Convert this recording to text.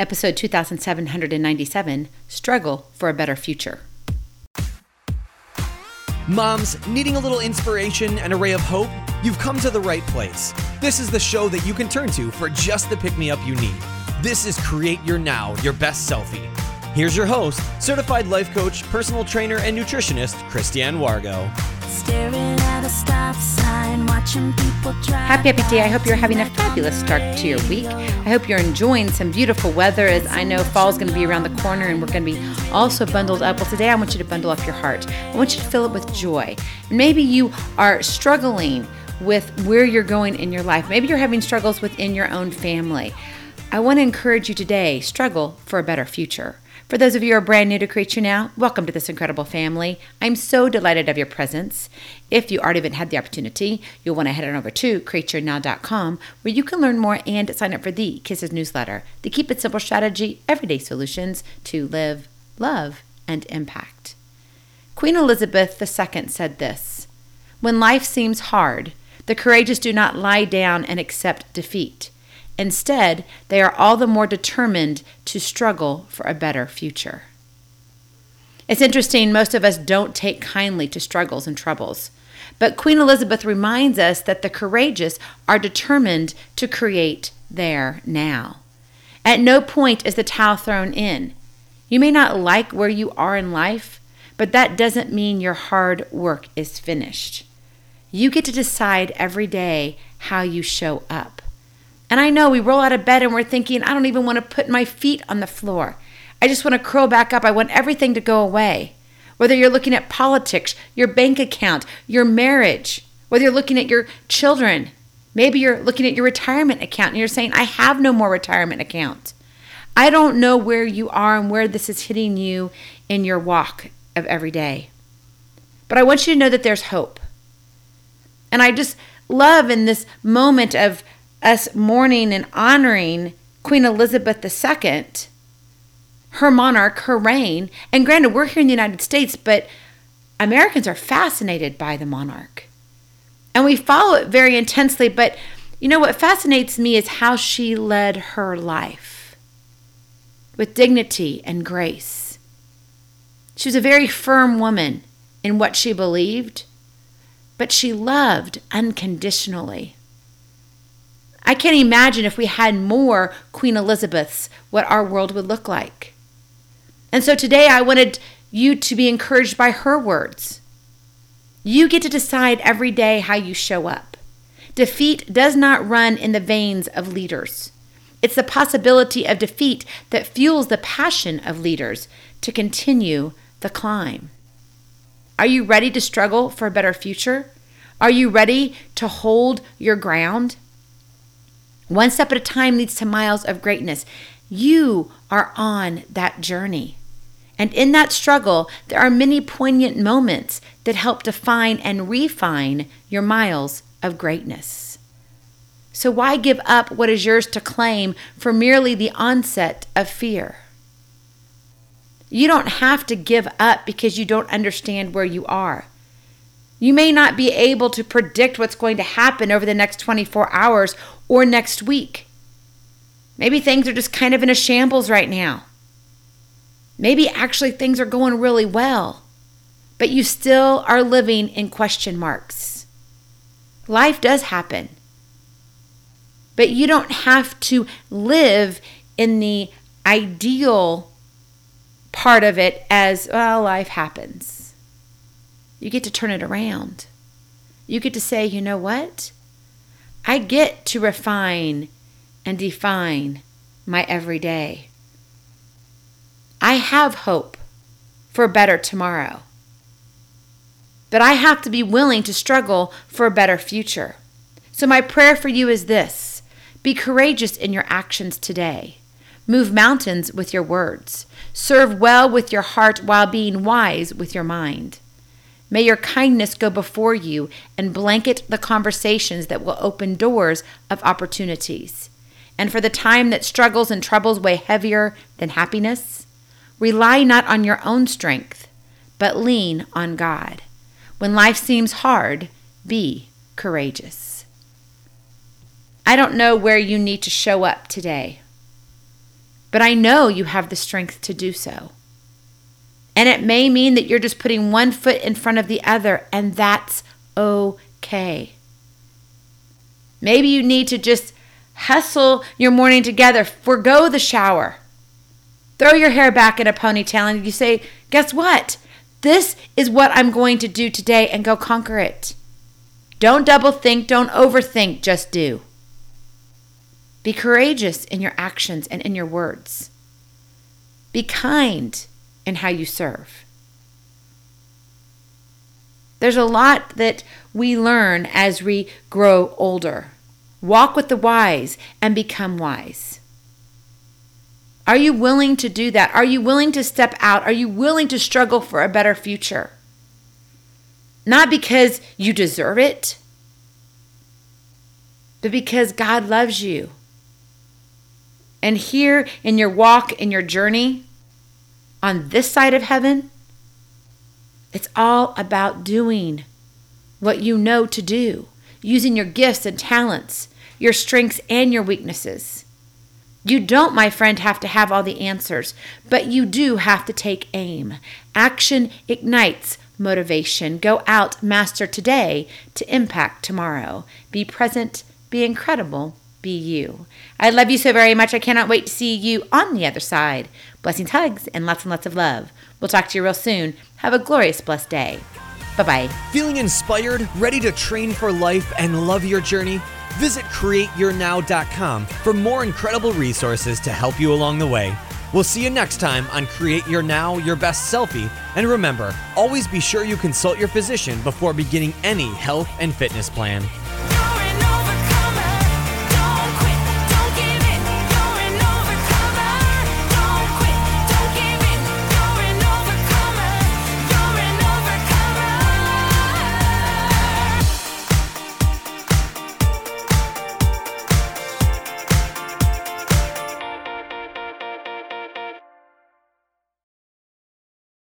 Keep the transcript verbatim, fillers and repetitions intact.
episode two thousand seven hundred ninety-seven, Struggle for a Better Future. Moms, needing a little inspiration and a ray of hope? You've come to the right place. This is the show that you can turn to for just the pick-me-up you need. This is Create Your Now, Your Best Selfie. Here's your host, certified life coach, personal trainer, and nutritionist, Christiane Wargo. Staring at a stop sign, watching people drive. Happy, happy day. I hope you're having a fabulous start to your week. I hope you're enjoying some beautiful weather, as I know fall's going to be around the corner and we're going to be also bundled up. Well, today I want you to bundle up your heart. I want you to fill it with joy. And maybe you are struggling with where you're going in your life. Maybe you're having struggles within your own family. I want to encourage you today, struggle for a better future. For those of you who are brand new to Create Your Now, welcome to this incredible family. I'm so delighted of your presence. If you already haven't had the opportunity, you'll want to head on over to create your now dot com, where you can learn more and sign up for the Kisses newsletter, the Keep It Simple strategy, everyday solutions to live, love, and impact. Queen Elizabeth the Second said this: "When life seems hard, the courageous do not lie down and accept defeat. Instead, they are all the more determined to struggle for a better future." It's interesting, most of us don't take kindly to struggles and troubles. But Queen Elizabeth reminds us that the courageous are determined to create their now. At no point is the towel thrown in. You may not like where you are in life, but that doesn't mean your hard work is finished. You get to decide every day how you show up. And I know we roll out of bed and we're thinking, I don't even want to put my feet on the floor. I just want to curl back up. I want everything to go away. Whether you're looking at politics, your bank account, your marriage, whether you're looking at your children, maybe you're looking at your retirement account and you're saying, I have no more retirement account. I don't know where you are and where this is hitting you in your walk of every day. But I want you to know that there's hope. And I just love in this moment of us mourning and honoring Queen Elizabeth the Second, her monarch, her reign. And granted, we're here in the United States, but Americans are fascinated by the monarch. And we follow it very intensely. But you know what fascinates me is how she led her life with dignity and grace. She was a very firm woman in what she believed, but she loved unconditionally. I can't imagine if we had more Queen Elizabeths, what our world would look like. And so today I wanted you to be encouraged by her words. You get to decide every day how you show up. Defeat does not run in the veins of leaders. It's the possibility of defeat that fuels the passion of leaders to continue the climb. Are you ready to struggle for a better future? Are you ready to hold your ground? One step at a time leads to miles of greatness. You are on that journey. And in that struggle, there are many poignant moments that help define and refine your miles of greatness. So why give up what is yours to claim for merely the onset of fear? You don't have to give up because you don't understand where you are. You may not be able to predict what's going to happen over the next twenty-four hours or next week. Maybe things are just kind of in a shambles right now. Maybe actually things are going really well, but you still are living in question marks. Life does happen, but you don't have to live in the ideal part of it as, well, life happens. You get to turn it around. You get to say, you know what? I get to refine and define my everyday. I have hope for a better tomorrow. But I have to be willing to struggle for a better future. So my prayer for you is this: be courageous in your actions today. Move mountains with your words. Serve well with your heart while being wise with your mind. May your kindness go before you and blanket the conversations that will open doors of opportunities. And for the time that struggles and troubles weigh heavier than happiness, rely not on your own strength, but lean on God. When life seems hard, be courageous. I don't know where you need to show up today, but I know you have the strength to do so. And it may mean that you're just putting one foot in front of the other, and that's okay. Maybe you need to just hustle your morning together, forgo the shower, throw your hair back in a ponytail, and you say, guess what? This is what I'm going to do today, and go conquer it. Don't double think, don't overthink, just do. Be courageous in your actions and in your words. Be kind in how you serve. There's a lot that we learn as we grow older. Walk with the wise and become wise. Are you willing to do that? Are you willing to step out? Are you willing to struggle for a better future? Not because you deserve it, but because God loves you. And here in your walk, in your journey, on this side of heaven, it's all about doing what you know to do, using your gifts and talents, your strengths and your weaknesses. You don't, my friend, have to have all the answers, but you do have to take aim. Action ignites motivation. Go out, master today to impact tomorrow. Be present, be incredible, be you. I love you so very much. I cannot wait to see you on the other side. Blessings, hugs, and lots and lots of love. We'll talk to you real soon. Have a glorious, blessed day. Bye-bye. Feeling inspired, ready to train for life and love your journey? Visit create your now dot com for more incredible resources to help you along the way. We'll see you next time on Create Your Now, Your Best Selfie. And remember, always be sure you consult your physician before beginning any health and fitness plan.